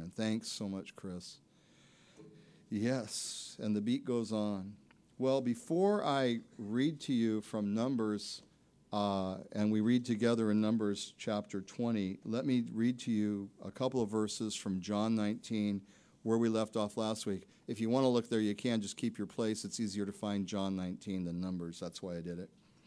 Amen. Thanks so much, Chris. Yes, and the beat goes on. Well, before I read to you from Numbers, and we read together in Numbers chapter 20, let me read to you a couple of verses from John 19, where we left off last week. If you want to look there, you can. Just keep your place. It's easier to find John 19 than Numbers. That's why I did it.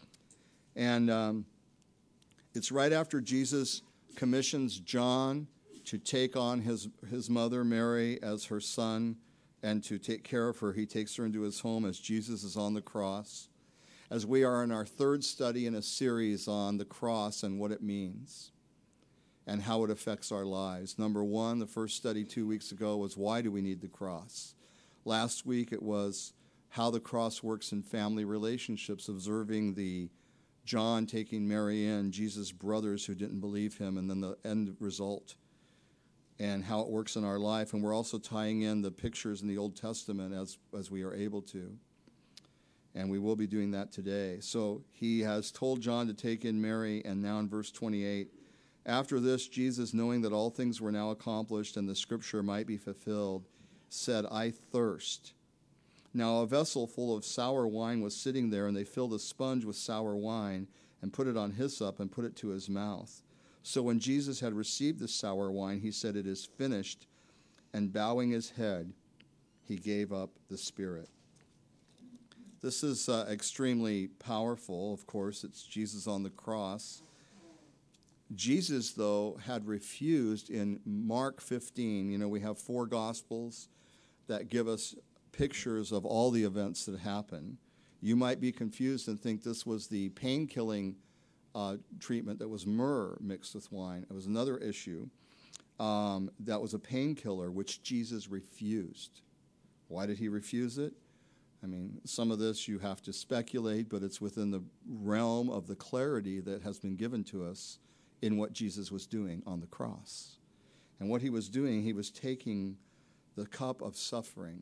And it's right after Jesus commissions John to take on his mother, Mary, as her son, and to take care of her. He takes her into his home as Jesus is on the cross, as we are in our third study in a series on the cross and what it means and how it affects our lives. Number one, the first study 2 weeks ago was why do we need the cross? Last week it was how the cross works in family relationships, observing the John taking Mary in, Jesus' brothers who didn't believe him, and then the end result and how it works in our life. And we're also tying in the pictures in the Old Testament as we are able to. And we will be doing that today. So he has told John to take in Mary, and now in verse 28, after this, Jesus, knowing that all things were now accomplished and the scripture might be fulfilled, said, I thirst. Now a vessel full of sour wine was sitting there, and they filled a sponge with sour wine and put it on hyssop and put it to his mouth. So when Jesus had received the sour wine, he said, it is finished, and bowing his head, he gave up the spirit. This is extremely powerful. Of course, it's Jesus on the cross. Jesus, though, had refused in Mark 15. You know, we have 4 Gospels that give us pictures of all the events that happen. You might be confused and think this was the pain-killing treatment that was myrrh mixed with wine. It was another issue that was a painkiller, which Jesus refused. Why did he refuse it? I mean, some of this you have to speculate, but it's within the realm of the clarity that has been given to us in what Jesus was doing on the cross. And what he was doing, he was taking the cup of suffering.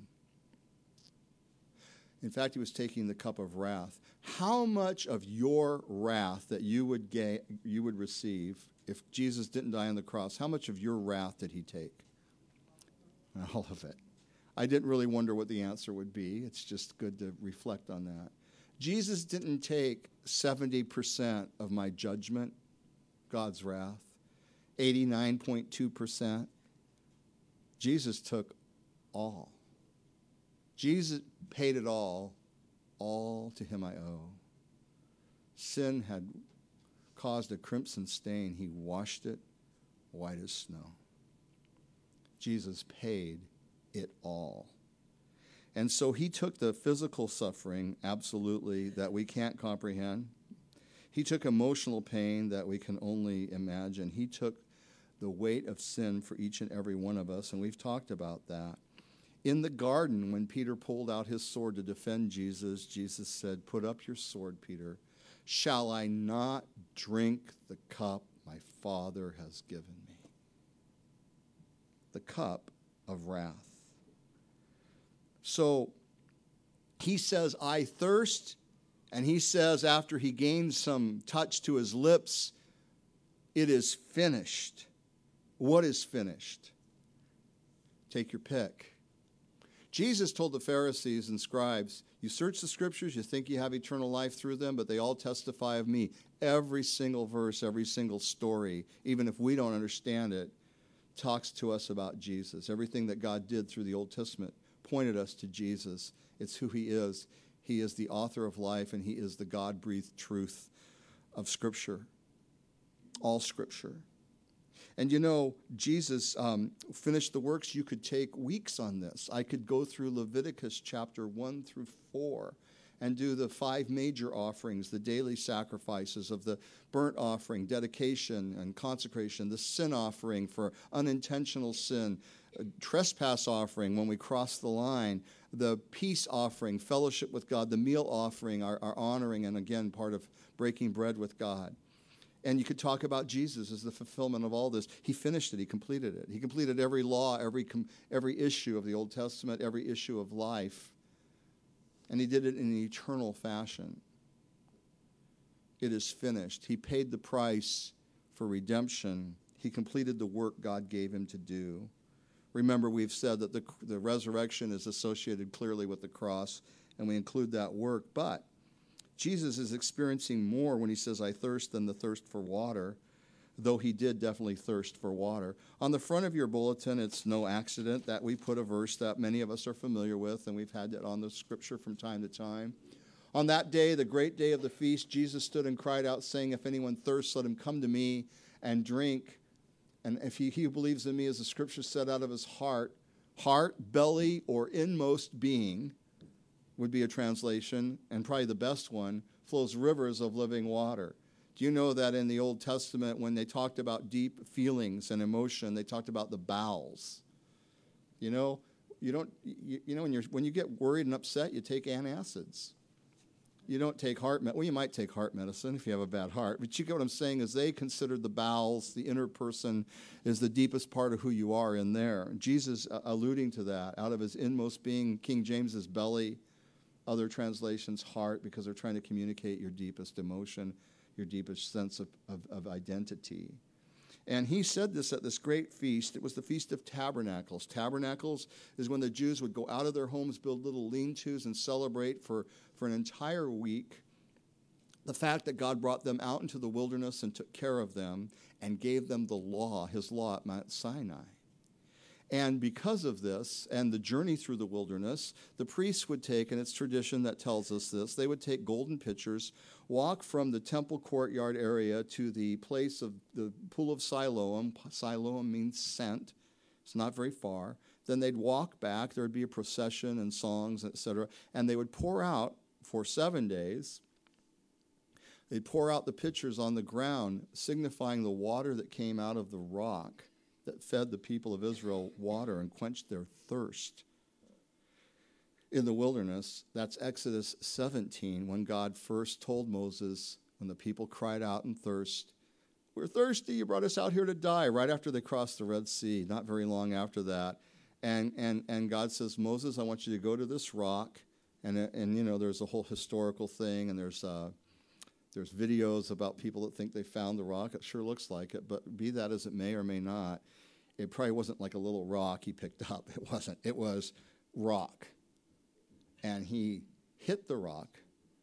In fact, he was taking the cup of wrath. How much of your wrath that you would receive if Jesus didn't die on the cross, how much of your wrath did he take? All of it. I didn't really wonder what the answer would be. It's just good to reflect on that. Jesus didn't take 70% of my judgment, God's wrath, 89.2%. Jesus took all. Jesus paid it all to him I owe. Sin had caused a crimson stain. He washed it white as snow. Jesus paid it all. And so he took the physical suffering, absolutely, that we can't comprehend. He took emotional pain that we can only imagine. He took the weight of sin for each and every one of us, and we've talked about that. In the garden, when Peter pulled out his sword to defend Jesus, Jesus said, put up your sword, Peter. Shall I not drink the cup my Father has given me? The cup of wrath. So he says, I thirst, and he says after he gains some touch to his lips, it is finished. What is finished? Take your pick. Jesus told the Pharisees and scribes, you search the scriptures, you think you have eternal life through them, but they all testify of me. Every single verse, every single story, even if we don't understand it, talks to us about Jesus. Everything that God did through the Old Testament pointed us to Jesus. It's who he is. He is the author of life, and he is the God-breathed truth of Scripture, all Scripture. And you know, Jesus finished the works. You could take weeks on this. I could go through Leviticus chapter 1 through 4 and do the 5 major offerings, the daily sacrifices of the burnt offering, dedication and consecration, the sin offering for unintentional sin, trespass offering when we cross the line, the peace offering, fellowship with God, the meal offering, our honoring, and again, part of breaking bread with God. And you could talk about Jesus as the fulfillment of all this. He finished it. He completed it. He completed every law, every issue of the Old Testament, every issue of life. And he did it in an eternal fashion. It is finished. He paid the price for redemption. He completed the work God gave him to do. Remember, we've said that the resurrection is associated clearly with the cross, and we include that work. But Jesus is experiencing more when he says, I thirst, than the thirst for water, though he did definitely thirst for water. On the front of your bulletin, it's no accident that we put a verse that many of us are familiar with, and we've had it on the scripture from time to time. On that day, the great day of the feast, Jesus stood and cried out, saying, if anyone thirsts, let him come to me and drink. And if he who believes in me, as the scripture said, out of his heart, belly, or inmost being, would be a translation, and probably the best one, flows rivers of living water. Do you know that in the Old Testament, when they talked about deep feelings and emotion, they talked about the bowels? You know, when you get worried and upset, you take antacids. You don't take heart medicine. Well, you might take heart medicine if you have a bad heart. But you get what I'm saying is they considered the bowels, the inner person, is the deepest part of who you are in there. Jesus alluding to that, out of his inmost being, King James's belly, other translations heart, because they're trying to communicate your deepest emotion, your deepest sense of identity. And he said this at this great feast. It was the Feast of Tabernacles. Tabernacles is when the Jews would go out of their homes, build little lean-tos, and celebrate for an entire week the fact that God brought them out into the wilderness and took care of them and gave them the law, his law at Mount Sinai. And because of this and the journey through the wilderness, the priests would take, and it's tradition that tells us this, they would take golden pitchers, walk from the temple courtyard area to the place of the pool of Siloam. Siloam means sent. It's not very far. Then they'd walk back. There would be a procession and songs, etc. And they would pour out for 7 days. They'd pour out the pitchers on the ground, signifying the water that came out of the rock that fed the people of Israel water and quenched their thirst in the wilderness. That's Exodus 17, when God first told Moses, when the people cried out in thirst, we're thirsty, you brought us out here to die, right after they crossed the Red Sea, not very long after that. And God says, Moses, I want you to go to this rock, and you know, there's a whole historical thing, and there's videos about people that think they found the rock. It sure looks like it, but be that as it may or may not, it probably wasn't like a little rock he picked up. It wasn't. It was rock. And he hit the rock.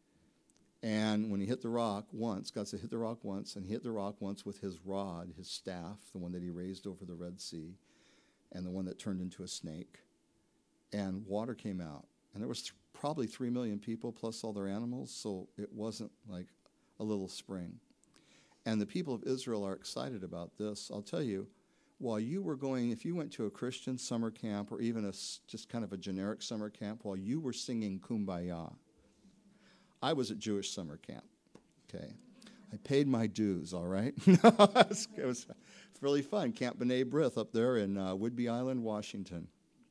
And when he hit the rock once, God said, hit the rock once, and he hit the rock once with his rod, his staff, the one that he raised over the Red Sea, and the one that turned into a snake. And water came out. And there was probably 3 million people plus all their animals, so it wasn't like a little spring. And the people of Israel are excited about this. I'll tell you, while you were going, if you went to a Christian summer camp or even just kind of a generic summer camp, while you were singing Kumbaya, I was at Jewish summer camp, okay? I paid my dues, all right? It was really fun. Camp B'nai B'rith up there in Whidbey Island, Washington.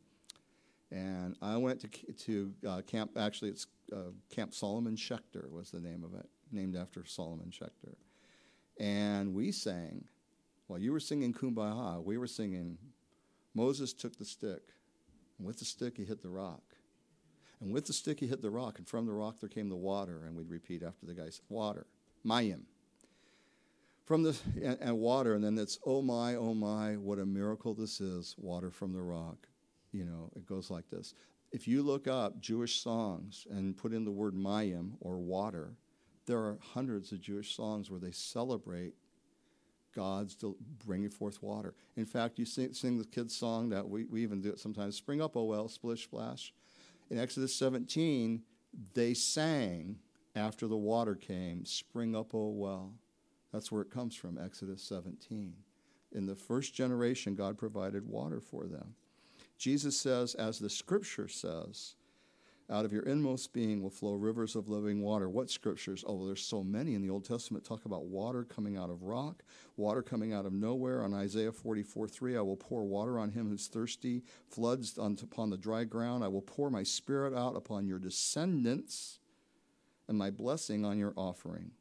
And I went to camp, actually it's Camp Solomon Schechter was the name of it, named after Solomon Schechter. And we sang, while you were singing Kumbaya, we were singing, Moses took the stick, and with the stick he hit the rock. And with the stick he hit the rock, and from the rock there came the water, and we'd repeat after the guy said, water, mayim. From the, and water, and then it's, oh my, what a miracle this is, water from the rock. You know, it goes like this. If you look up Jewish songs and put in the word mayim, or water, there are hundreds of Jewish songs where they celebrate God's bringing forth water. In fact, you sing the kids' song that we even do it sometimes, Spring Up, O Well, Splish Splash. In Exodus 17, they sang after the water came, Spring Up, O Well. That's where it comes from, Exodus 17. In the first generation, God provided water for them. Jesus says, as the scripture says, out of your inmost being will flow rivers of living water. What scriptures? Oh, well, there's so many in the Old Testament talk about water coming out of rock, water coming out of nowhere. On Isaiah 44:3, I will pour water on him who's thirsty, floods upon the dry ground. I will pour my spirit out upon your descendants and my blessing on your offspring.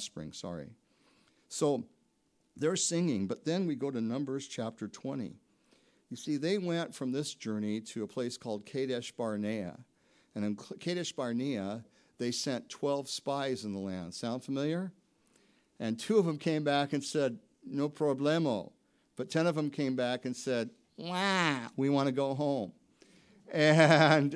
So they're singing, but then we go to Numbers chapter 20. You see, they went from this journey to a place called Kadesh Barnea. And in Kadesh Barnea, they sent 12 spies in the land. Sound familiar? And 2 of them came back and said, no problemo. But 10 of them came back and said, we want to go home. And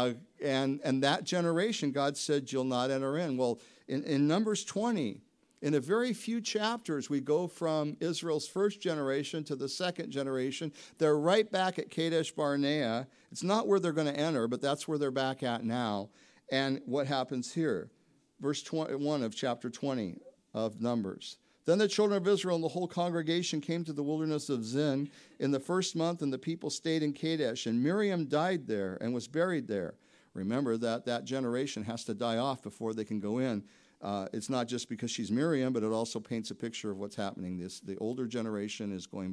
that generation, God said, you'll not enter in. Well, in Numbers 20, in a very few chapters, we go from Israel's first generation to the second generation. They're right back at Kadesh Barnea. It's not where they're going to enter, but that's where they're back at now. And what happens here? Verse 1 of chapter 20 of Numbers. Then the children of Israel and the whole congregation came to the wilderness of Zin in the first month, and the people stayed in Kadesh. And Miriam died there and was buried there. Remember that generation has to die off before they can go in. It's not just because she's Miriam, but it also paints a picture of what's happening. The older generation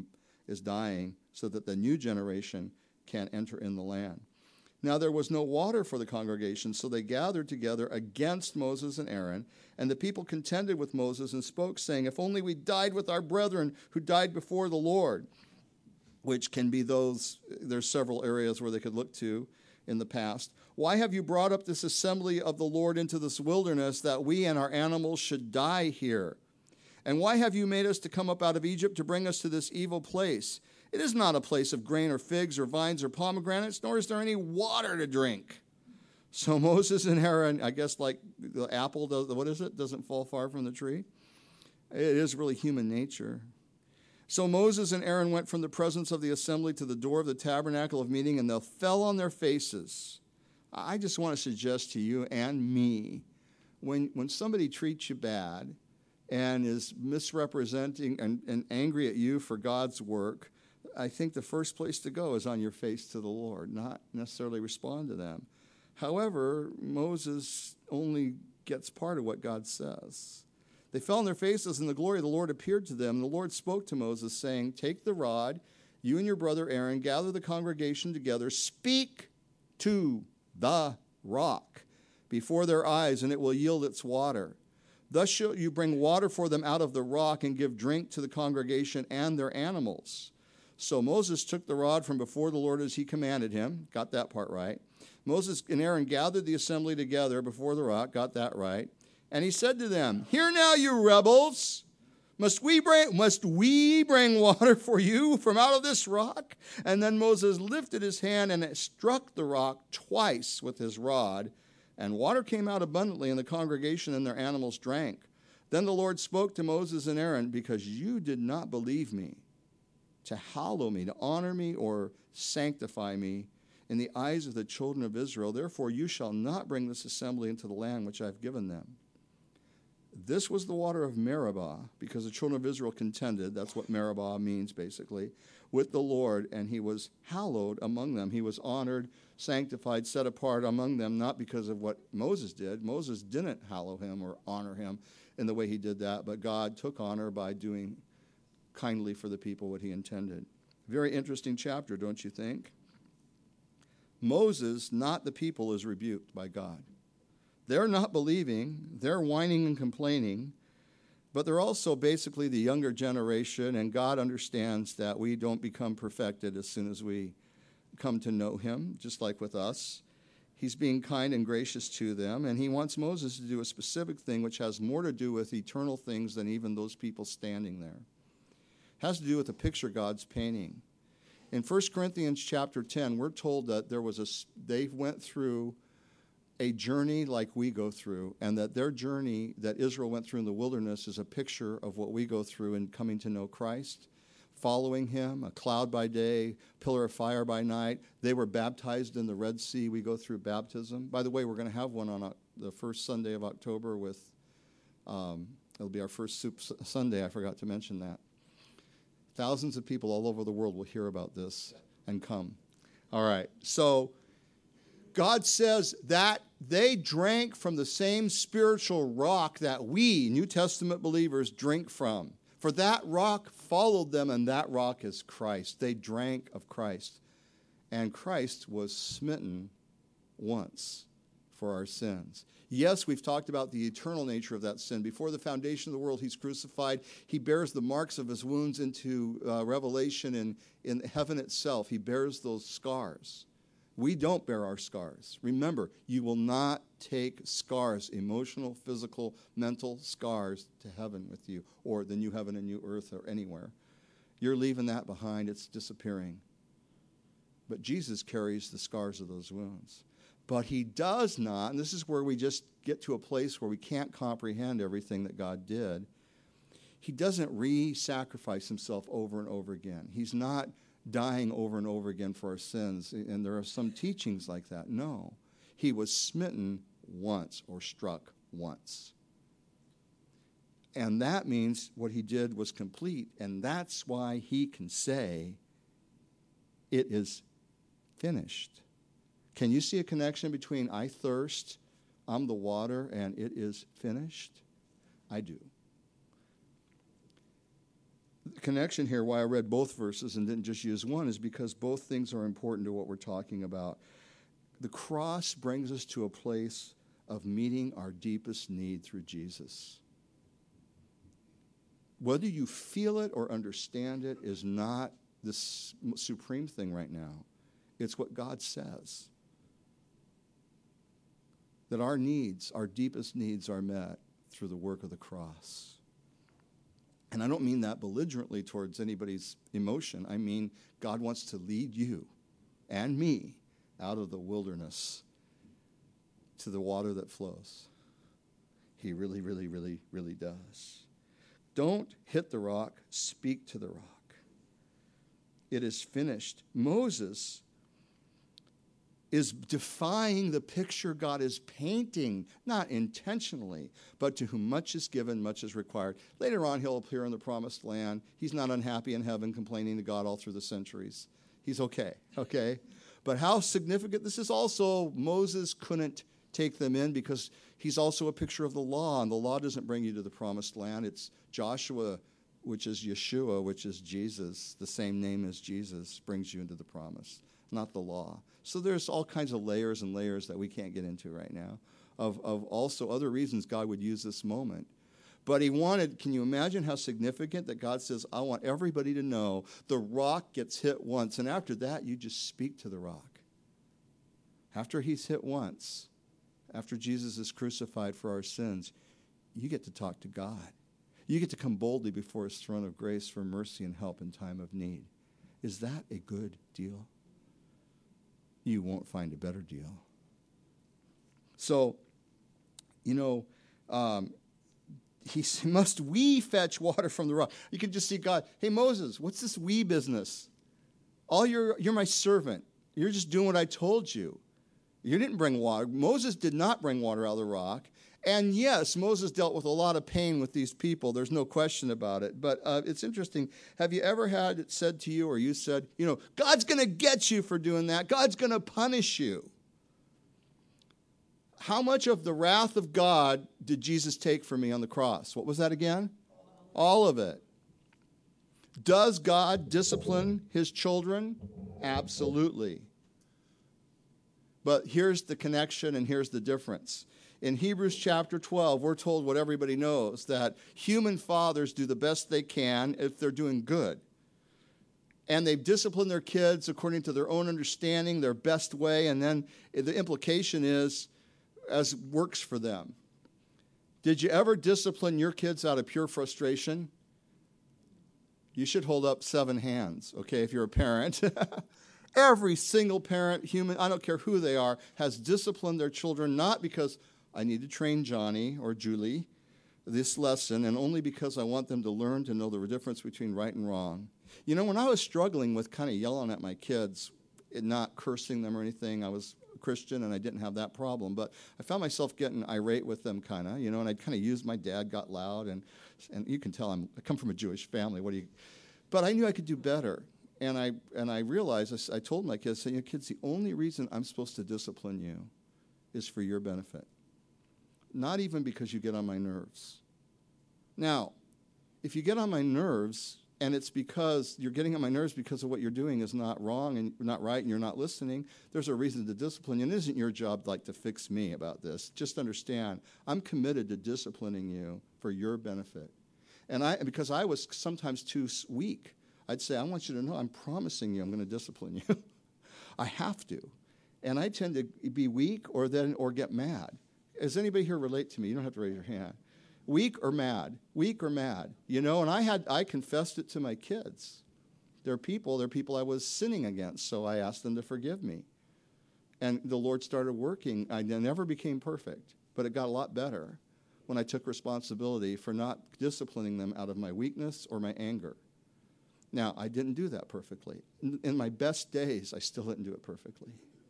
is dying so that the new generation can enter in the land. Now there was no water for the congregation, so they gathered together against Moses and Aaron, and the people contended with Moses and spoke, saying, if only we died with our brethren who died before the Lord, which can be those, there's several areas where they could look to in the past. Why have you brought up this assembly of the Lord into this wilderness, that we and our animals should die here? And why have you made us to come up out of Egypt to bring us to this evil place? It is not a place of grain or figs or vines or pomegranates, nor is there any water to drink. So Moses and Aaron, I guess like the apple, doesn't fall far from the tree. It is really human nature. So Moses and Aaron went from the presence of the assembly to the door of the tabernacle of meeting, and they fell on their faces. I just want to suggest to you and me, when somebody treats you bad and is misrepresenting and angry at you for God's work, I think the first place to go is on your face to the Lord, not necessarily respond to them. However, Moses only gets part of what God says. They fell on their faces, and the glory of the Lord appeared to them. And the Lord spoke to Moses, saying, take the rod, you and your brother Aaron, gather the congregation together, speak to the rock before their eyes, and it will yield its water. Thus shall you bring water for them out of the rock, and give drink to the congregation and their animals. So Moses took the rod from before the Lord as he commanded him. Got that part right. Moses and Aaron gathered the assembly together before the rock. Got that right. And he said to them, hear now, you rebels. Must we bring water for you from out of this rock? And then Moses lifted his hand and it struck the rock twice with his rod. And water came out abundantly, and the congregation and their animals drank. Then the Lord spoke to Moses and Aaron, because you did not believe me, to hallow me, to honor me, or sanctify me in the eyes of the children of Israel. Therefore you shall not bring this assembly into the land which I have given them. This was the water of Meribah, because the children of Israel contended, that's what Meribah means basically, with the Lord, and he was hallowed among them. He was honored, sanctified, set apart among them, not because of what Moses did. Moses didn't hallow him or honor him in the way he did that, but God took honor by doing kindly for the people what he intended. Very interesting chapter, don't you think? Moses, not the people, is rebuked by God. They're not believing, they're whining and complaining, but they're also basically the younger generation, and God understands that we don't become perfected as soon as we come to know him, just like with us. He's being kind and gracious to them, and he wants Moses to do a specific thing which has more to do with eternal things than even those people standing there. It has to do with the picture God's painting. In 1 Corinthians chapter 10, we're told that they went through a journey like we go through, and that their journey that Israel went through in the wilderness is a picture of what we go through in coming to know Christ, following him, a cloud by day, pillar of fire by night. They were baptized in the Red Sea. We go through baptism. By the way, we're going to have one on the first Sunday of October with, it'll be our first Soup Sunday. I forgot to mention that. Thousands of people all over the world will hear about this and come. All right. So God says that they drank from the same spiritual rock that we, New Testament believers, drink from. For that rock followed them, and that rock is Christ. They drank of Christ. And Christ was smitten once for our sins. Yes, we've talked about the eternal nature of that sin. Before the foundation of the world, he's crucified. He bears the marks of his wounds into Revelation in heaven itself. He bears those scars. We don't bear our scars. Remember, you will not take scars, emotional, physical, mental scars, to heaven with you, or the new heaven and new earth, or anywhere. You're leaving that behind. It's disappearing. But Jesus carries the scars of those wounds. But he does not, and this is where we just get to a place where we can't comprehend everything that God did. He doesn't re-sacrifice himself over and over again. He's not dying over and over again for our sins. And there are some teachings like that. No. He was smitten once or struck once. And that means what he did was complete. And that's why he can say, it is finished. Can you see a connection between I thirst, I'm the water, and it is finished? I do. The connection here, why I read both verses and didn't just use one, is because both things are important to what we're talking about. The cross brings us to a place of meeting our deepest need through Jesus. Whether you feel it or understand it is not the supreme thing right now. It's what God says. That our needs, our deepest needs, are met through the work of the cross. And I don't mean that belligerently towards anybody's emotion. I mean God wants to lead you and me out of the wilderness to the water that flows. He really, really, really, really does. Don't hit the rock, speak to the rock. It is finished. Moses is defying the picture God is painting, not intentionally, but to whom much is given, much is required. Later on, he'll appear in the promised land. He's not unhappy in heaven, complaining to God all through the centuries. He's okay? But how significant this is also, Moses couldn't take them in because he's also a picture of the law, and the law doesn't bring you to the promised land. It's Joshua, which is Yeshua, which is Jesus, the same name as Jesus, brings you into the promise, not the law. So there's all kinds of layers and layers that we can't get into right now of also other reasons God would use this moment. But he wanted, can you imagine how significant that God says, I want everybody to know the rock gets hit once, and after that, you just speak to the rock. After he's hit once, after Jesus is crucified for our sins, you get to talk to God. You get to come boldly before his throne of grace for mercy and help in time of need. Is that a good deal? You won't find a better deal. So, must we fetch water from the rock? You can just see God, hey, Moses, what's this we business? You're my servant. You're just doing what I told you. You didn't bring water. Moses did not bring water out of the rock. And yes, Moses dealt with a lot of pain with these people. There's no question about it. But it's interesting. Have you ever had it said to you, or you said, God's going to get you for doing that. God's going to punish you. How much of the wrath of God did Jesus take for me on the cross? What was that again? All of it. Does God discipline his children? Absolutely. But here's the connection and here's the difference. In Hebrews chapter 12, we're told what everybody knows, that human fathers do the best they can if they're doing good. And they've disciplined their kids according to their own understanding, their best way, and then the implication is as works for them. Did you ever discipline your kids out of pure frustration? You should hold up 7 hands, okay, if you're a parent. Every single parent, human, I don't care who they are, has disciplined their children, not because I need to train Johnny or Julie this lesson, and only because I want them to learn to know the difference between right and wrong. When I was struggling with kind of yelling at my kids, not cursing them or anything, I was a Christian and I didn't have that problem, but I found myself getting irate with them kind of, and I'd kind of use my dad got loud, and you can tell I come from a Jewish family. But I knew I could do better. And I realized, I told my kids, kids, the only reason I'm supposed to discipline you is for your benefit. Not even because you get on my nerves. Now, if you get on my nerves, and it's because you're getting on my nerves because of what you're doing is not wrong and not right and you're not listening, there's a reason to discipline you. And it isn't your job to fix me about this. Just understand, I'm committed to disciplining you for your benefit. And because I was sometimes too weak, I'd say, I want you to know, I'm promising you I'm going to discipline you. I have to. And I tend to be weak or get mad. Does anybody here relate to me? You don't have to raise your hand. Weak or mad? Weak or mad? And I confessed it to my kids. They're people I was sinning against, so I asked them to forgive me. And the Lord started working. I never became perfect, but it got a lot better when I took responsibility for not disciplining them out of my weakness or my anger. Now, I didn't do that perfectly. In my best days, I still didn't do it perfectly.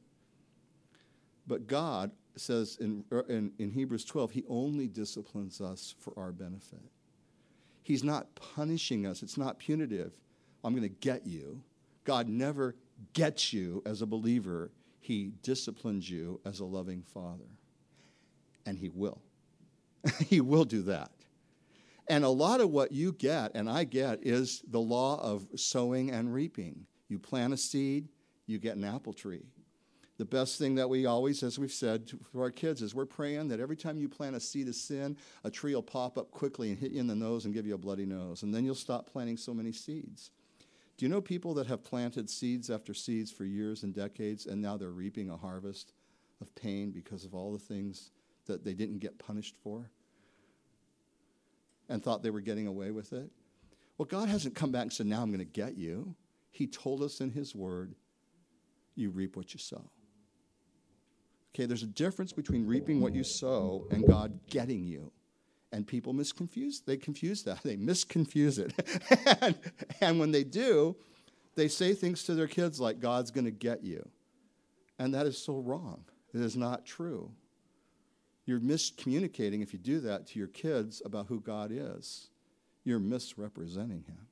But God says in Hebrews 12, he only disciplines us for our benefit. He's not punishing us. It's not punitive. I'm going to get you. God never gets you as a believer. He disciplines you as a loving father. And he will. He will do that. And a lot of what you get and I get is the law of sowing and reaping. You plant a seed, you get an apple tree. The best thing that we always, as we've said to our kids, is we're praying that every time you plant a seed of sin, a tree will pop up quickly and hit you in the nose and give you a bloody nose. And then you'll stop planting so many seeds. Do you know people that have planted seeds after seeds for years and decades, and now they're reaping a harvest of pain because of all the things that they didn't get punished for and thought they were getting away with it? Well, God hasn't come back and said, now I'm going to get you. He told us in his word, you reap what you sow. Okay, there's a difference between reaping what you sow and God getting you. And people confuse that. They misconfuse it. and when they do, they say things to their kids like, God's going to get you. And that is so wrong. It is not true. You're miscommunicating if you do that to your kids about who God is. You're misrepresenting him.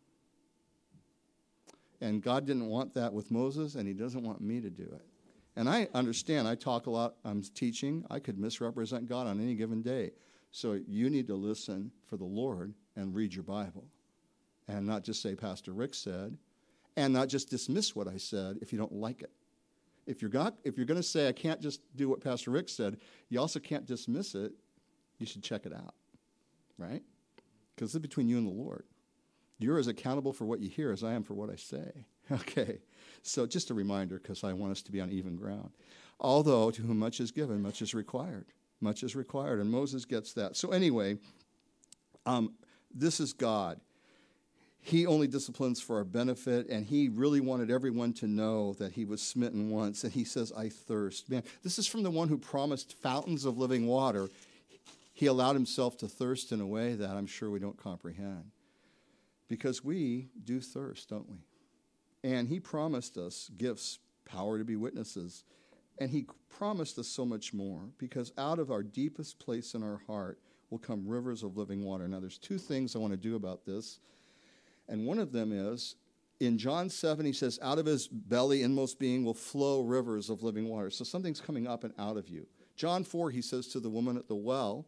And God didn't want that with Moses, and he doesn't want me to do it. And I understand, I talk a lot, I'm teaching, I could misrepresent God on any given day. So you need to listen for the Lord and read your Bible. And not just say, Pastor Rick said, and not just dismiss what I said if you don't like it. If you're going to say, I can't just do what Pastor Rick said, you also can't dismiss it, you should check it out, right? Because it's between you and the Lord. You're as accountable for what you hear as I am for what I say. Okay, so just a reminder, because I want us to be on even ground. Although to whom much is given, much is required. Much is required, and Moses gets that. So anyway, this is God. He only disciplines for our benefit, and he really wanted everyone to know that he was smitten once, and he says, I thirst. Man, this is from the one who promised fountains of living water. He allowed himself to thirst in a way that I'm sure we don't comprehend. Because we do thirst, don't we? And he promised us gifts, power to be witnesses. And he promised us so much more, because out of our deepest place in our heart will come rivers of living water. Now, there's two things I want to do about this. And one of them is, in John 7, he says, out of his belly, inmost being, will flow rivers of living water. So something's coming up and out of you. John 4, he says to the woman at the well,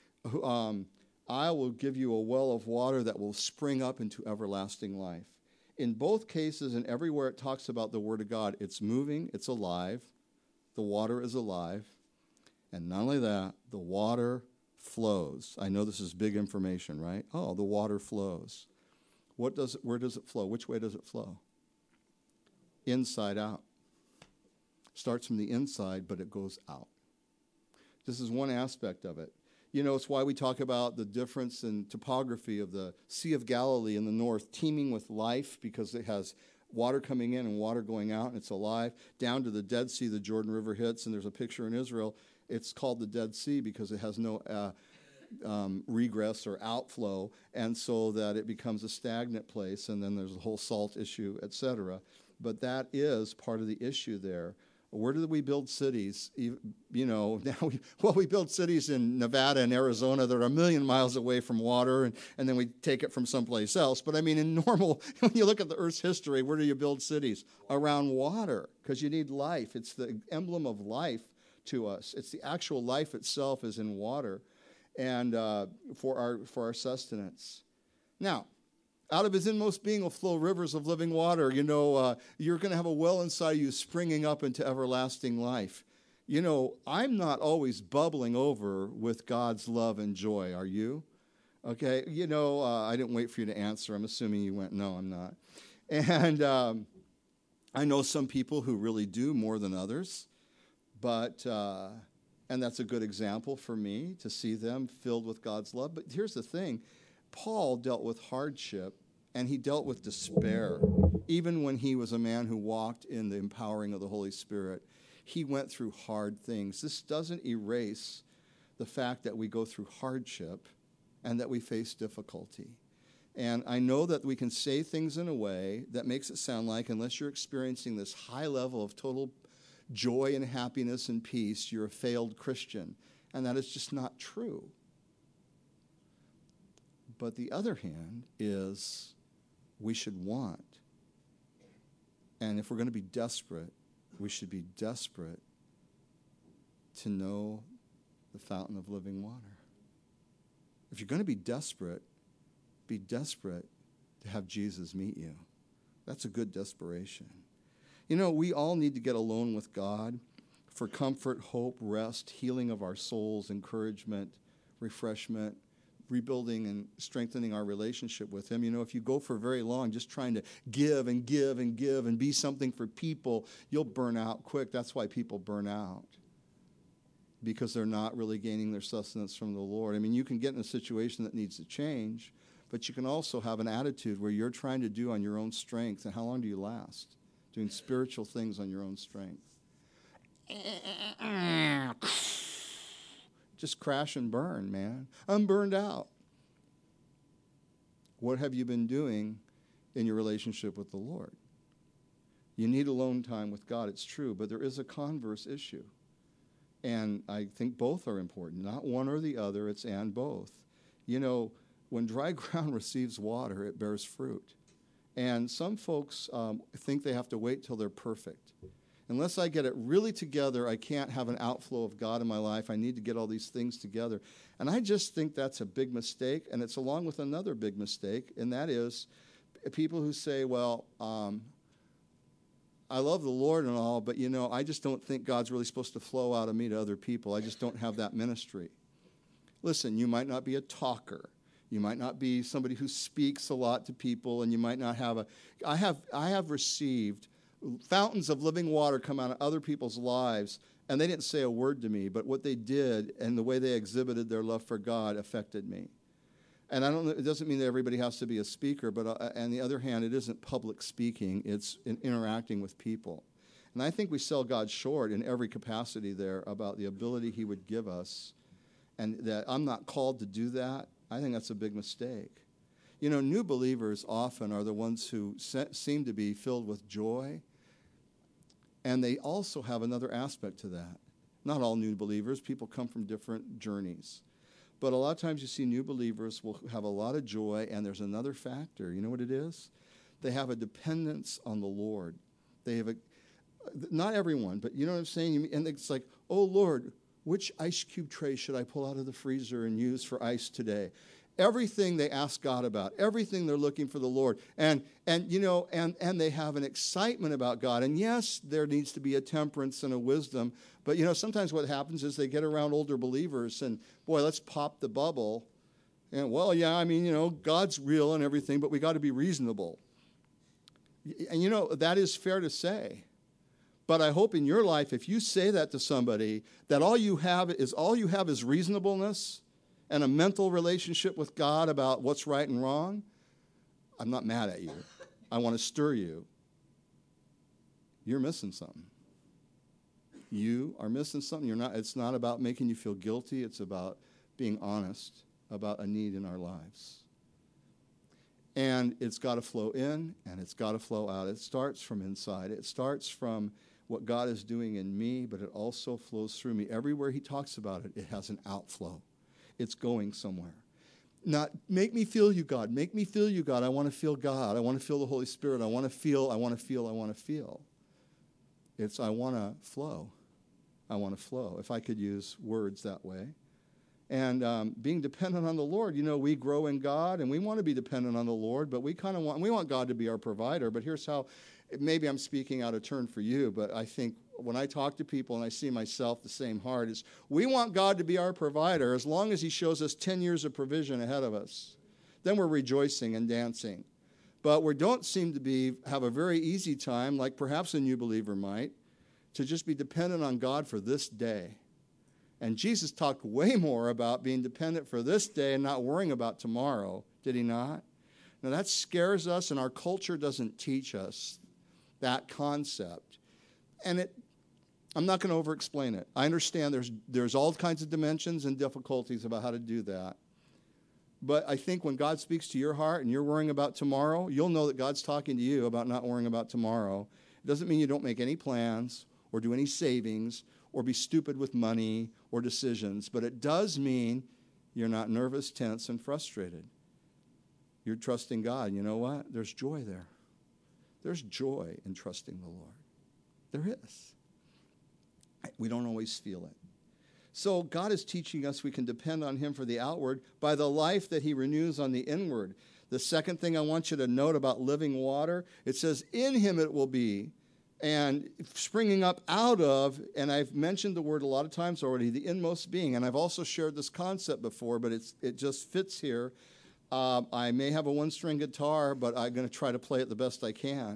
I will give you a well of water that will spring up into everlasting life. In both cases and everywhere it talks about the Word of God, it's moving, it's alive. The water is alive. And not only that, the water flows. I know this is big information, right? Oh, the water flows. Where does it flow? Which way does it flow? Inside out. Starts from the inside, but it goes out. This is one aspect of it. You know, it's why we talk about the difference in topography of the Sea of Galilee in the north, teeming with life because it has water coming in and water going out, and it's alive, down to the Dead Sea the Jordan River hits, and there's a picture in Israel. It's called the Dead Sea because it has no regress or outflow, and so that it becomes a stagnant place, and then there's a whole salt issue, etc. But that is part of the issue there. Where do we build cities? You know, now we build cities in Nevada and Arizona that are 1 million miles away from water, and then we take it from someplace else. But I mean, in normal, when you look at the Earth's history, where do you build cities? Around water, because you need life. It's the emblem of life to us. It's the actual life itself is in water, and for our sustenance. Now, out of his inmost being will flow rivers of living water. You know, you're going to have a well inside you springing up into everlasting life. You know, I'm not always bubbling over with God's love and joy. Are you? Okay. You know, I didn't wait for you to answer. I'm assuming you went, no, I'm not. And I know some people who really do more than others. But, and that's a good example for me to see them filled with God's love. But here's the thing. Paul dealt with hardship and he dealt with despair. Even when he was a man who walked in the empowering of the Holy Spirit, he went through hard things. This doesn't erase the fact that we go through hardship and that we face difficulty. And I know that we can say things in a way that makes it sound like, unless you're experiencing this high level of total joy and happiness and peace, you're a failed Christian. And that is just not true. But the other hand is we should want. And if we're going to be desperate, we should be desperate to know the fountain of living water. If you're going to be desperate to have Jesus meet you. That's a good desperation. You know, we all need to get alone with God for comfort, hope, rest, healing of our souls, encouragement, refreshment, rebuilding and strengthening our relationship with him. You know, if you go for very long just trying to give and give and give and be something for people, you'll burn out quick. That's why people burn out, because they're not really gaining their sustenance from the Lord. I mean, you can get in a situation that needs to change, but you can also have an attitude where you're trying to do on your own strength. And how long do you last? Doing spiritual things on your own strength. Just crash and burn, man. I'm burned out. What have you been doing in your relationship with the Lord? You need alone time with God, it's true, but there is a converse issue. And I think both are important. Not one or the other, it's and both. You know, when dry ground receives water, it bears fruit. And some folks think they have to wait till they're perfect. Unless I get it really together, I can't have an outflow of God in my life. I need to get all these things together. And I just think that's a big mistake, and it's along with another big mistake, and that is people who say, well, I love the Lord and all, but, you know, I just don't think God's really supposed to flow out of me to other people. I just don't have that ministry. Listen, you might not be a talker. You might not be somebody who speaks a lot to people, and you might not have I have received fountains of living water come out of other people's lives, and they didn't say a word to me, but what they did and the way they exhibited their love for God affected me. And it doesn't mean that everybody has to be a speaker, but on the other hand, it isn't public speaking, it's interacting with people. And I think we sell God short in every capacity there about the ability he would give us, and that I'm not called to do that. I think that's a big mistake. You know, new believers often are the ones who seem to be filled with joy, and they also have another aspect to that. Not all new believers. People come from different journeys. But a lot of times you see new believers will have a lot of joy, and there's another factor. You know what it is? They have a dependence on the Lord. They have not everyone, but you know what I'm saying? And it's like, oh, Lord, which ice cube tray should I pull out of the freezer and use for ice today? Everything they ask God about, everything they're looking for the Lord. And you know, and they have an excitement about God. And yes, there needs to be a temperance and a wisdom. But you know, sometimes what happens is they get around older believers and, boy, let's pop the bubble. And, well, yeah, I mean, you know, God's real and everything, but we got to be reasonable. And you know, that is fair to say. But I hope in your life, if you say that to somebody, that all you have is reasonableness and a mental relationship with God about what's right and wrong, I'm not mad at you. I want to stir you. You're missing something. You are missing something. It's not about making you feel guilty. It's about being honest about a need in our lives. And it's got to flow in, and it's got to flow out. It starts from inside. It starts from what God is doing in me, but it also flows through me. Everywhere he talks about it, it has an outflow. It's going somewhere. Not, make me feel you, God. Make me feel you, God. I want to feel God. I want to feel the Holy Spirit. I want to feel. It's I want to flow. I want to flow, if I could use words that way. And being dependent on the Lord, you know, we grow in God, and we want to be dependent on the Lord, but we want God to be our provider. But here's how, maybe I'm speaking out of turn for you, but I think when I talk to people and I see myself the same heart, is we want God to be our provider as long as he shows us 10 years of provision ahead of us. Then we're rejoicing and dancing. But we don't seem to have a very easy time, like perhaps a new believer might, to just be dependent on God for this day. And Jesus talked way more about being dependent for this day and not worrying about tomorrow, did he not? Now that scares us, and our culture doesn't teach us that concept. And I'm not going to over-explain it. I understand there's all kinds of dimensions and difficulties about how to do that. But I think when God speaks to your heart and you're worrying about tomorrow, you'll know that God's talking to you about not worrying about tomorrow. It doesn't mean you don't make any plans or do any savings or be stupid with money or decisions, but it does mean you're not nervous, tense, and frustrated. You're trusting God. You know what? There's joy there. There's joy in trusting the Lord. There is. We don't always feel it. So God is teaching us we can depend on him for the outward by the life that he renews on the inward. The second thing I want you to note about living water, it says, in him it will be, and springing up out of, and I've mentioned the word a lot of times already, the inmost being. And I've also shared this concept before, but it just fits here. I may have a one-string guitar, but I'm going to try to play it the best I can.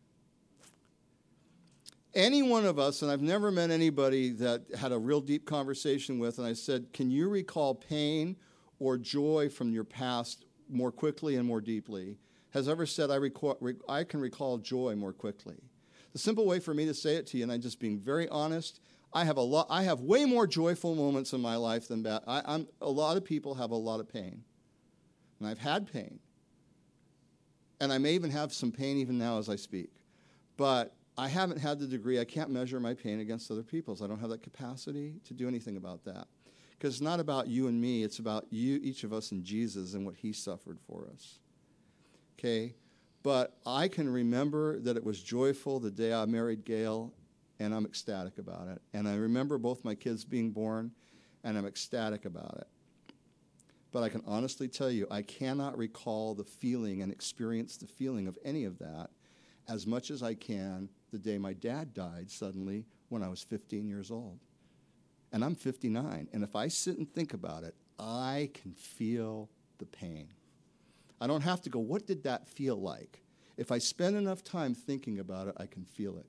Any one of us, and I've never met anybody that had a real deep conversation with, and I said, can you recall pain or joy from your past more quickly and more deeply, has ever said, I can recall joy more quickly. The simple way for me to say it to you, and I'm just being very honest, I have way more joyful moments in my life than bad. A lot of people have a lot of pain, and I've had pain. And I may even have some pain even now as I speak. But I haven't had the degree, I can't measure my pain against other people's. I don't have that capacity to do anything about that. Because it's not about you and me, it's about you, each of us, and Jesus and what he suffered for us. Okay? But I can remember that it was joyful the day I married Gail, and I'm ecstatic about it. And I remember both my kids being born, and I'm ecstatic about it. But I can honestly tell you, I cannot recall the feeling and experience the feeling of any of that as much as I can the day my dad died suddenly when I was 15 years old. And I'm 59. And if I sit and think about it, I can feel the pain. I don't have to go, what did that feel like? If I spend enough time thinking about it, I can feel it.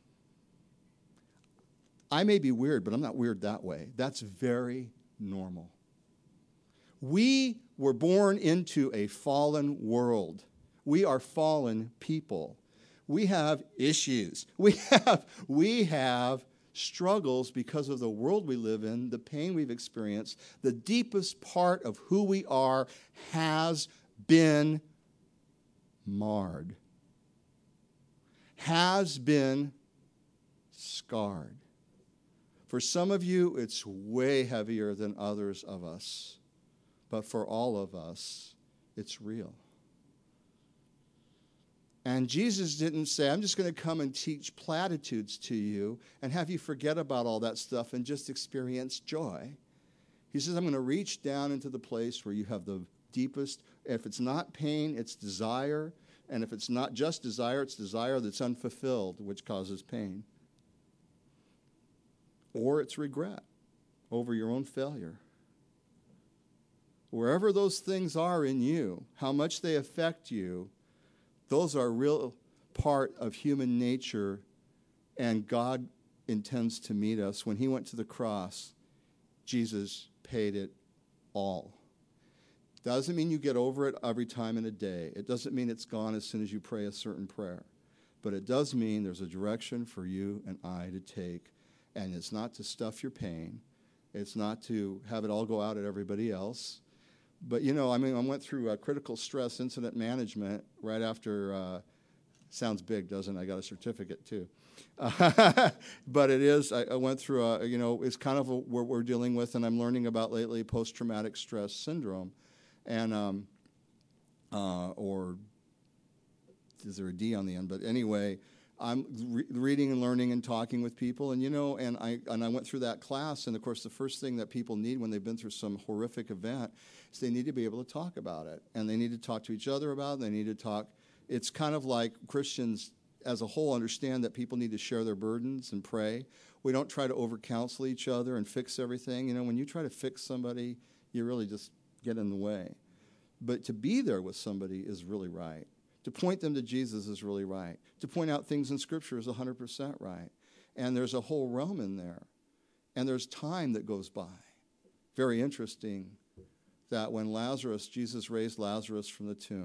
I may be weird, but I'm not weird that way. That's very normal. We were born into a fallen world. We are fallen people. We have issues. We have struggles because of the world we live in, the pain we've experienced. The deepest part of who we are has been marred, has been scarred. For some of you, it's way heavier than others of us. But for all of us, it's real. And Jesus didn't say, I'm just going to come and teach platitudes to you and have you forget about all that stuff and just experience joy. He says, I'm going to reach down into the place where you have the deepest, if it's not pain, it's desire. And if it's not just desire, it's desire that's unfulfilled, which causes pain. Or it's regret over your own failure. Wherever those things are in you, how much they affect you, those are a real part of human nature, and God intends to meet us. When he went to the cross, Jesus paid it all. Doesn't mean you get over it every time in a day. It doesn't mean it's gone as soon as you pray a certain prayer. But it does mean there's a direction for you and I to take, and it's not to stuff your pain. It's not to have it all go out at everybody else. But, I went through critical stress incident management right after, sounds big, doesn't it? I got a certificate, too. But it is, I went through, it's kind of what we're dealing with, and I'm learning about lately post-traumatic stress syndrome. And, or is there a D on the end? But anyway, I'm reading and learning and talking with people, and and I went through that class, and of course the first thing that people need when they've been through some horrific event is they need to be able to talk about it, and they need to talk to each other about it. They need to talk. It's kind of like Christians as a whole understand that people need to share their burdens and pray. We don't try to over-counsel each other and fix everything. When you try to fix somebody, you really just get in the way. But to be there with somebody is really right. To point them to Jesus is really right. To point out things in Scripture is 100% right. And there's a whole realm in there. And there's time that goes by. Very interesting that when Jesus raised Lazarus from the tomb,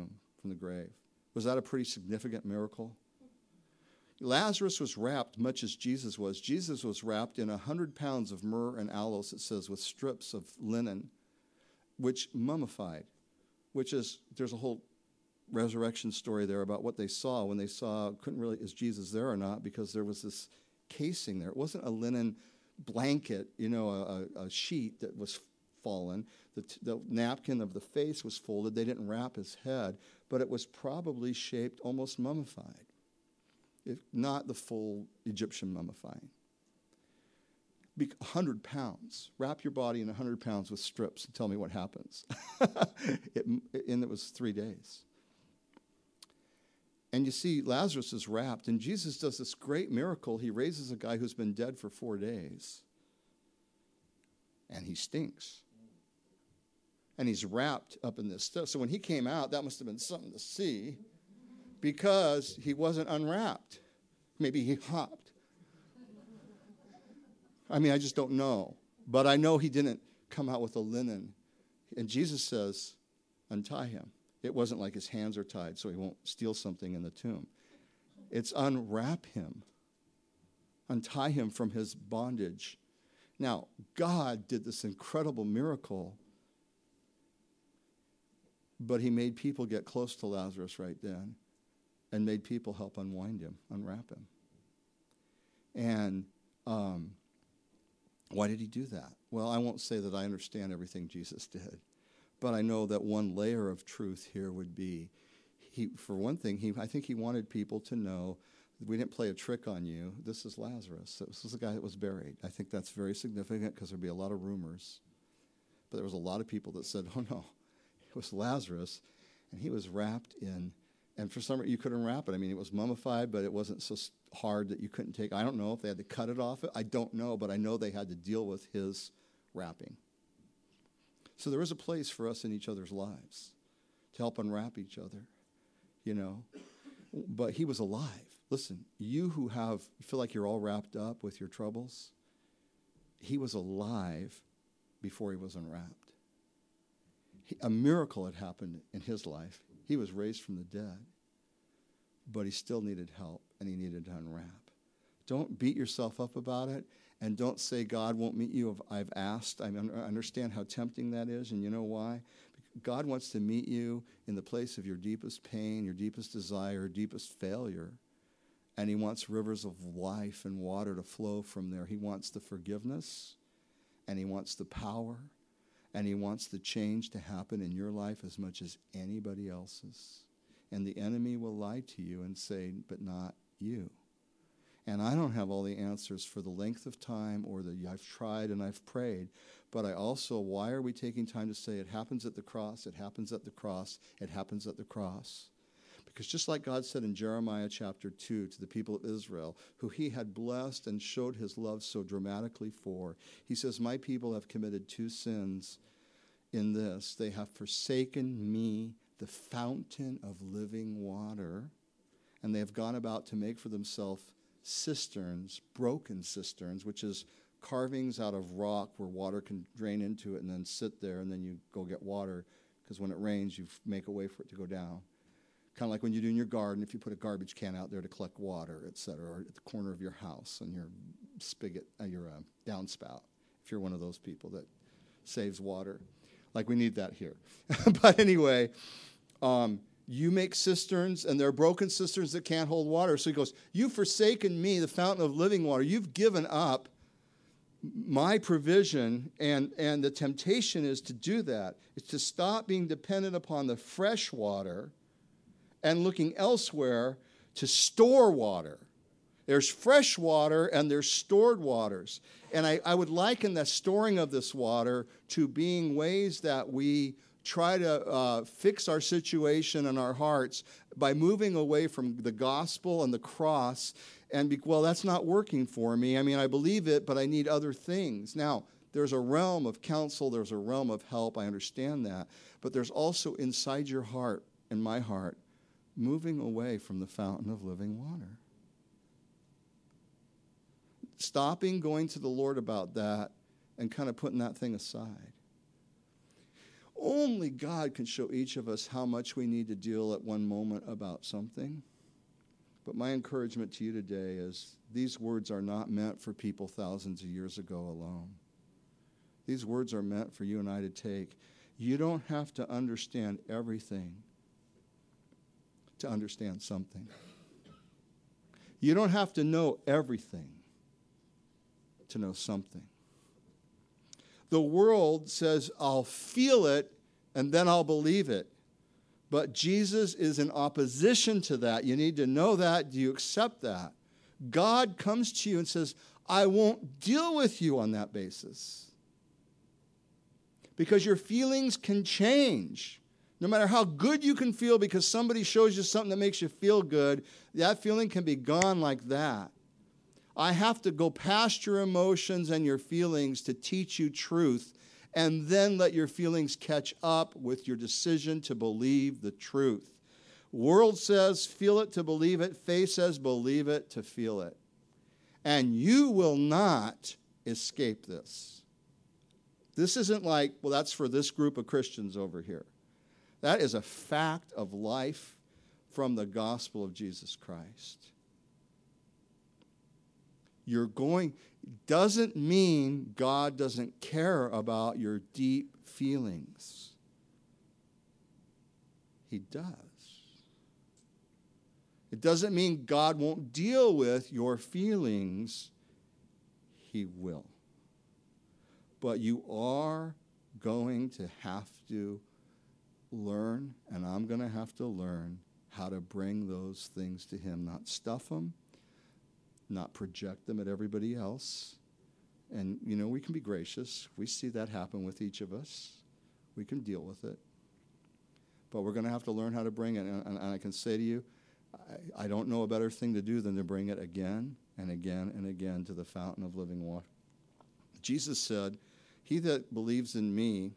from the grave. Was that a pretty significant miracle? Lazarus was wrapped much as Jesus was. Jesus was wrapped in 100 pounds of myrrh and aloes, it says, with strips of linen, which mummified, there's a whole resurrection story there about what they saw when they saw, couldn't really, is Jesus there or not, because there was this casing there. It wasn't a linen blanket, a sheet that was fallen. The napkin of the face was folded. They didn't wrap his head, but it was probably shaped almost mummified, if not the full Egyptian mummifying. 100 pounds. Wrap your body in 100 pounds with strips and tell me what happens. And it was 3 days. And you see, Lazarus is wrapped, and Jesus does this great miracle. He raises a guy who's been dead for 4 days, and he stinks. And he's wrapped up in this stuff. So when he came out, that must have been something to see, because he wasn't unwrapped. Maybe he hopped. I mean, I just don't know. But I know he didn't come out with a linen. And Jesus says, untie him. It wasn't like his hands are tied so he won't steal something in the tomb. It's unwrap him. Untie him from his bondage. Now, God did this incredible miracle, but he made people get close to Lazarus right then and made people help unwind him, unwrap him. And why did he do that? Well, I won't say that I understand everything Jesus did, but I know that one layer of truth here would be, for one thing, I think he wanted people to know, we didn't play a trick on you. This is Lazarus. This is the guy that was buried. I think that's very significant because there'd be a lot of rumors. But there was a lot of people that said, oh no, it was Lazarus, and he was wrapped in, and for some reason you couldn't wrap it. I mean, it was mummified, but it wasn't so hard that you couldn't take. I don't know if they had to cut it off. I don't know, but I know they had to deal with his wrapping. So there is a place for us in each other's lives to help unwrap each other, But he was alive. Listen, you who feel like you're all wrapped up with your troubles, he was alive before he was unwrapped. A miracle had happened in his life. He was raised from the dead, but he still needed help, and he needed to unwrap. Don't beat yourself up about it, and don't say God won't meet you if I've asked. I understand how tempting that is, and you know why? God wants to meet you in the place of your deepest pain, your deepest desire, deepest failure, and he wants rivers of life and water to flow from there. He wants the forgiveness, and he wants the power, and he wants the change to happen in your life as much as anybody else's. And the enemy will lie to you and say, but not you. And I don't have all the answers for the length of time or I've tried and I've prayed, but I also, why are we taking time to say it happens at the cross, it happens at the cross, it happens at the cross? Because just like God said in Jeremiah chapter 2 to the people of Israel, who he had blessed and showed his love so dramatically for, he says, my people have committed 2 sins in this. They have forsaken me, the fountain of living water, and they have gone about to make for themselves cisterns, broken cisterns, which is carvings out of rock where water can drain into it and then sit there, and then you go get water, because when it rains, you make a way for it to go down. Kind of like when you do in your garden, if you put a garbage can out there to collect water, et cetera, or at the corner of your house and your spigot, your downspout, if you're one of those people that saves water. Like we need that here. But anyway, you make cisterns, and they're broken cisterns that can't hold water. So he goes, you've forsaken me, the fountain of living water. You've given up my provision, and the temptation is to do that. It's to stop being dependent upon the fresh water and looking elsewhere to store water. There's fresh water and there's stored waters. And I would liken the storing of this water to being ways that we try to fix our situation and our hearts by moving away from the gospel and the cross and, well, that's not working for me. I mean, I believe it, but I need other things. Now, there's a realm of counsel, there's a realm of help, I understand that, but there's also inside your heart and my heart moving away from the fountain of living water. Stopping going to the Lord about that and kind of putting that thing aside. only God can show each of us how much we need to deal at one moment about something. But my encouragement to you today is these words are not meant for people thousands of years ago alone. These words are meant for you and I to take. You don't have to understand everything to understand something. You don't have to know everything to know something. The world says, I'll feel it and then I'll believe it. But Jesus is in opposition to that. You need to know that. Do you accept that? God comes to you and says, I won't deal with you on that basis. Because your feelings can change. No matter how good you can feel because somebody shows you something that makes you feel good, that feeling can be gone like that. I have to go past your emotions and your feelings to teach you truth, and then let your feelings catch up with your decision to believe the truth. World says feel it to believe it. Faith says believe it to feel it. And you will not escape this. This isn't like, well, that's for this group of Christians over here. That is a fact of life from the gospel of Jesus Christ. Doesn't mean God doesn't care about your deep feelings. He does. It doesn't mean God won't deal with your feelings. He will. But you are going to have to learn, and I'm going to have to learn how to bring those things to him, not stuff them, not project them at everybody else. And, we can be gracious. We see that happen with each of us. We can deal with it. But we're going to have to learn how to bring it. And I can say to you, I don't know a better thing to do than to bring it again and again and again to the fountain of living water. Jesus said, he that believes in me,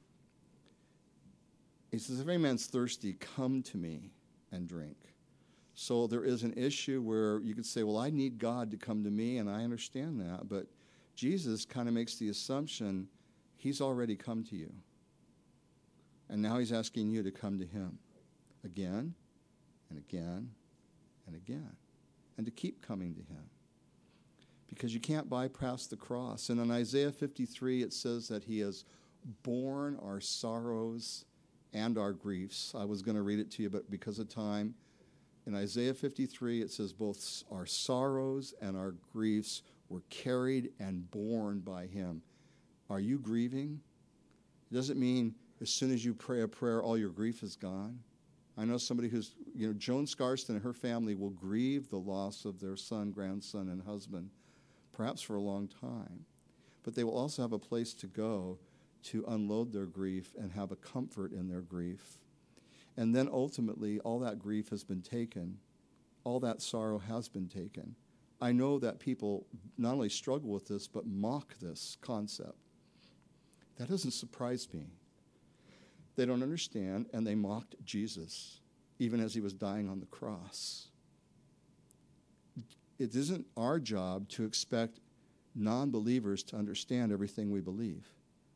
he says, if any man's thirsty, come to me and drink. So there is an issue where you could say, well, I need God to come to me, and I understand that. But Jesus kind of makes the assumption he's already come to you. And now he's asking you to come to him again and again and again, and to keep coming to him. Because you can't bypass the cross. And in Isaiah 53, it says that he has borne our sorrows and our griefs. I was going to read it to you, but because of time, in Isaiah 53, it says both our sorrows and our griefs were carried and borne by him. Are you grieving? It doesn't mean as soon as you pray a prayer, all your grief is gone. I know somebody who's, Joan Scarston and her family will grieve the loss of their son, grandson, and husband, perhaps for a long time. But they will also have a place to go to unload their grief and have a comfort in their grief. And then ultimately, all that grief has been taken. All that sorrow has been taken. I know that people not only struggle with this, but mock this concept. That doesn't surprise me. They don't understand, and they mocked Jesus, even as he was dying on the cross. It isn't our job to expect non-believers to understand everything we believe.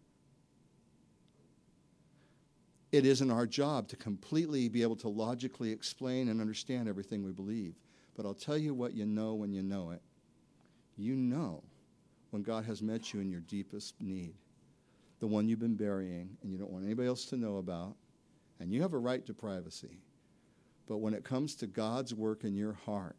It isn't our job to completely be able to logically explain and understand everything we believe. But I'll tell you what you know when you know it. You know when God has met you in your deepest need, the one you've been burying and you don't want anybody else to know about, and you have a right to privacy. But when it comes to God's work in your heart,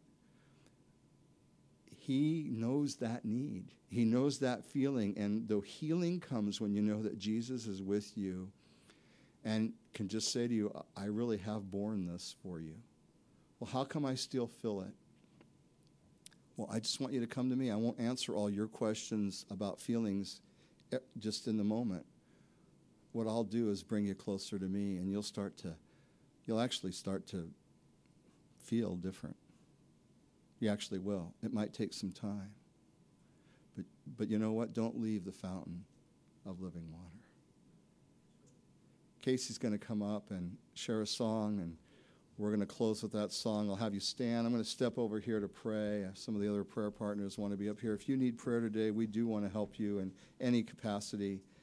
he knows that need. He knows that feeling. And the healing comes when you know that Jesus is with you and can just say to you, I really have borne this for you. Well, how come I still feel it? Well, I just want you to come to me. I won't answer all your questions about feelings just in the moment. What I'll do is bring you closer to me, and you'll actually start to feel different. You actually will. It might take some time. But you know what? Don't leave the fountain of living water. Casey's going to come up and share a song, and we're going to close with that song. I'll have you stand. I'm going to step over here to pray. Some of the other prayer partners want to be up here. If you need prayer today, we do want to help you in any capacity.